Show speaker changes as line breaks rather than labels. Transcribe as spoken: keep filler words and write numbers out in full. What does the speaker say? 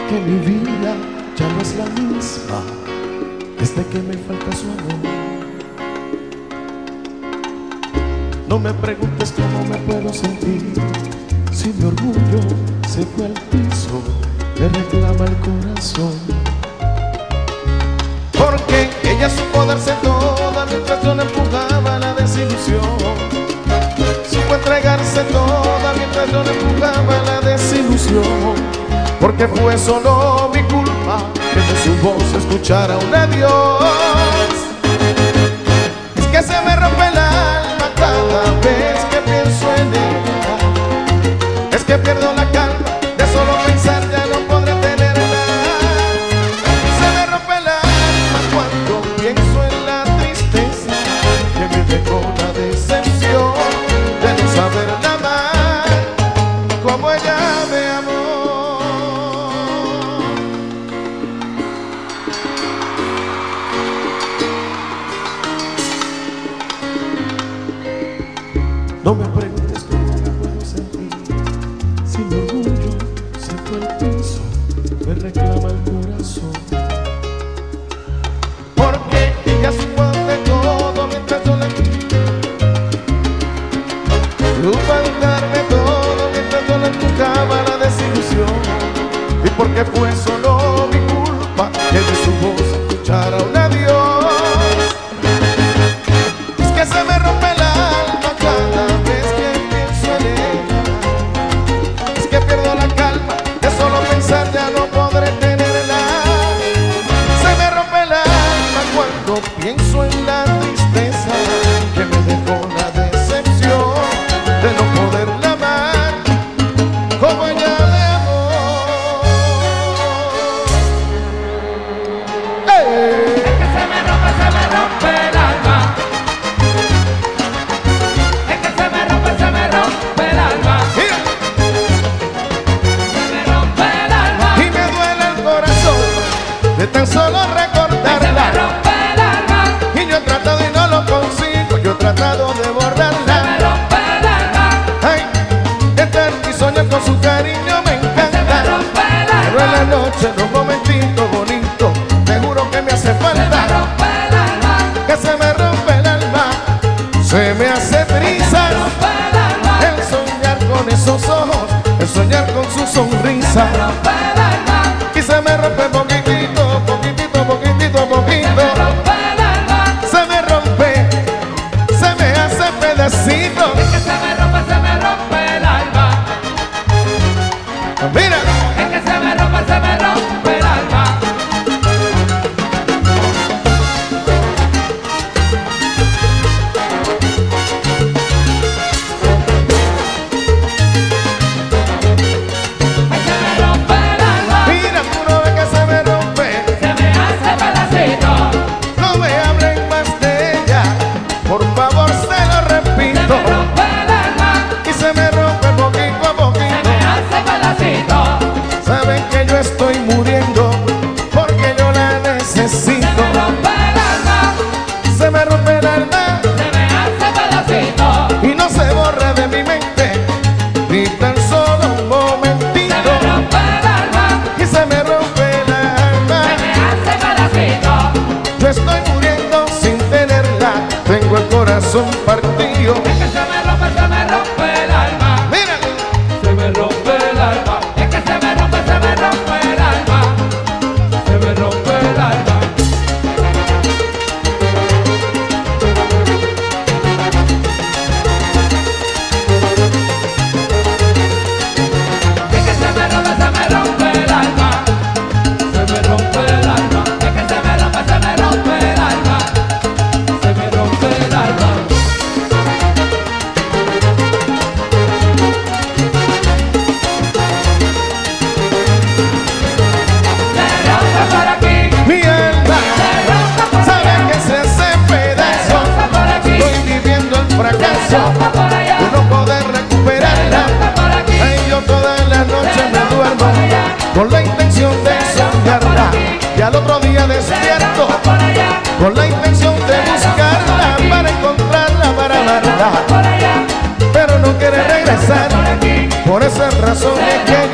que mi vida ya no es la misma desde que me falta su amor. No me preguntes cómo me puedo sentir si mi orgullo se fue al piso, me reclama el corazón. Porque ella supo darse toda mientras yo le empujaba la desilusión. Supo entregarse toda mientras yo le empujaba la desilusión. Porque fue solo mi culpa que de su voz escuchara un adiós. Es que se me rompe el alma cada vez que pienso en ella. Es que pierdo la calma de solo pensar, ya no podré tenerla. Se me rompe el alma cuando pienso en la tristeza que me dejó la decepción de no saberla amar como ella me amó. No me preguntes cómo me puedo sentir si mi orgullo se fue al piso, me reclama el corazón. Porque ella supo de todo mientras yo le supo darme todo mientras yo le empujaba la desilusión. Y porque fue solo mi culpa que de su voz escuchara un adiós. Es que se me rompe el alma cada vez que pienso en ella. Es que pierdo la calma de solo pensar, ya no podré tenerla. Se me rompe el alma cuando pienso en la tristeza que me dejó la decepción de no poderla amar como ella me amó. ¡Hey!
Es que se me rompe, se me rompe el alma. Es que se me rompe, se me rompe el alma.
Mira,
Se me rompe el alma.
y me duele el corazón de tan solo
Se me
recordarla.
rompe el alma.
Y yo he tratado y no lo consigo, yo he tratado de
Se me
borrarla.
rompe el alma.
Ay, estar y soñar con su cariño me
Se me
encanta.
rompe el
Pero en la
alma.
noche, en un momentito bonito, te juro que me hace
Se me
falta.
rompe el alma.
Que se me rompe el alma, se me hace
Se
trizas
me rompe el alma.
el soñar con esos ojos, el soñar con su
Se
sonrisa.
me rompe el alma.
Y se me rompe poquitito, poquitito, poquitito,
Se me
poquito.
rompe el alma.
Se me rompe, se me hace pedacito.
Es que se me rompe, se me rompe el alma.
Mira,
Es que se me rompe, se me rompe el alma. Ay, se me rompe el alma.
mira, tú no ves que se me rompe.
Se me hace pedacito.
No me hablen más de ella, por favor se lo
Se
repito.
me rompe el alma.
Y se me rompe poquito a
Se
poquito.
me hace pedacito.
Saben que yo estoy muriendo porque yo la
Se
necesito.
me rompe el alma.
Se me rompe el alma
Se me hace pedacito.
y no se borra de mi mente ni tan solo un
Se
momentito.
me rompe el alma.
Y se me rompe el alma.
Se me hace pedacito.
Yo estoy muriendo sin tenerla, tengo el corazón partido.
Es que se me rompe, se me rompe el alma.
Mira,
Se me rompe el alma. Es que se me rompe, se me rompe el alma. Se me rompe el alma. Es que se me rompe, se me rompe el alma. Se me rompe el alma. Es que se me rompe, se me rompe el alma. Se me rompe el alma. Se rompe por aquí.
mi alma
Se rompe por
sabe
allá.
que se hace
Se
pedazo.
rompe por aquí.
Estoy viviendo el
Se
fracaso
rompe por allá.
de no poder
Se
recuperarla.
rompe por aquí.
Ay, yo todas las noches me duermo con la intención de soñarla y al otro día
Se
despierto
rompe por allá.
con la intención de buscarla para encontrarla, para amarla,
Por allá.
pero no quiere regresar.
Por aquí.
Por esa razón es que